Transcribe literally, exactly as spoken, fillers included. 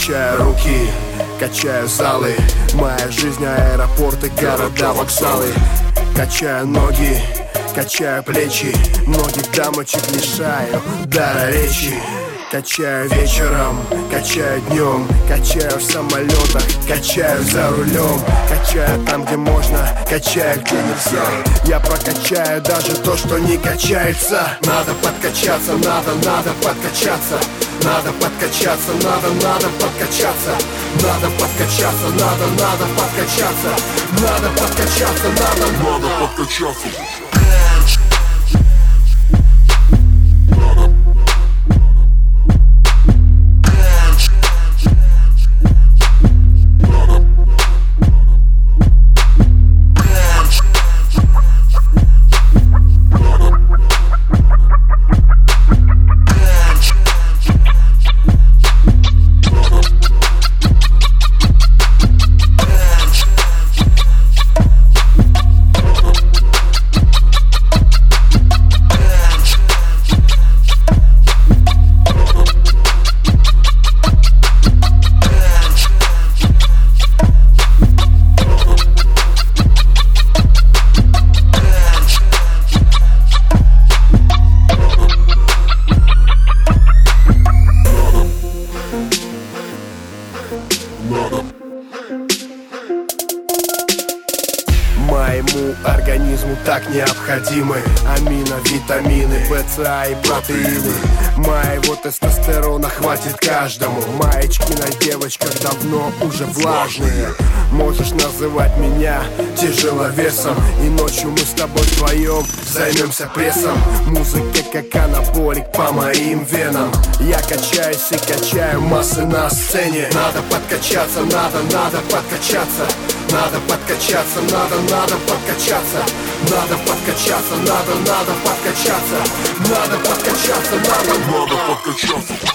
Качаю руки, качаю залы. Моя жизнь, аэропорты, города, вокзалы. Качаю ноги, качаю плечи. Многих дамочек лишаю дара речи. Качаю вечером, качаю днем. Качаю в самолетах, качаю за рулем. Качаю там, где можно, качаю, где нельзя. Я прокачаю даже то, что не качается. Надо подкачаться, надо, надо подкачаться. Надо подкачаться, надо, надо подкачаться. Надо подкачаться, надо, надо подкачаться. Надо подкачаться, надо, надо подкачаться. Моему организму так необходимы амино, витамины, ПЦА и протеины. Моего тестостерона хватит каждому. Маечки на девочках давно уже влажные. Можешь называть меня тяжеловесом. И ночью мы с тобой вдвоем займемся прессом. Музыка как анаболик по моим венам. Я качаюсь и качаю массы на сцене. Надо подкачаться, надо, надо подкачаться. Надо подкачаться, надо, надо подкачаться. Надо подкачаться, надо, надо подкачаться. Надо подкачаться, надо, надо подкачаться.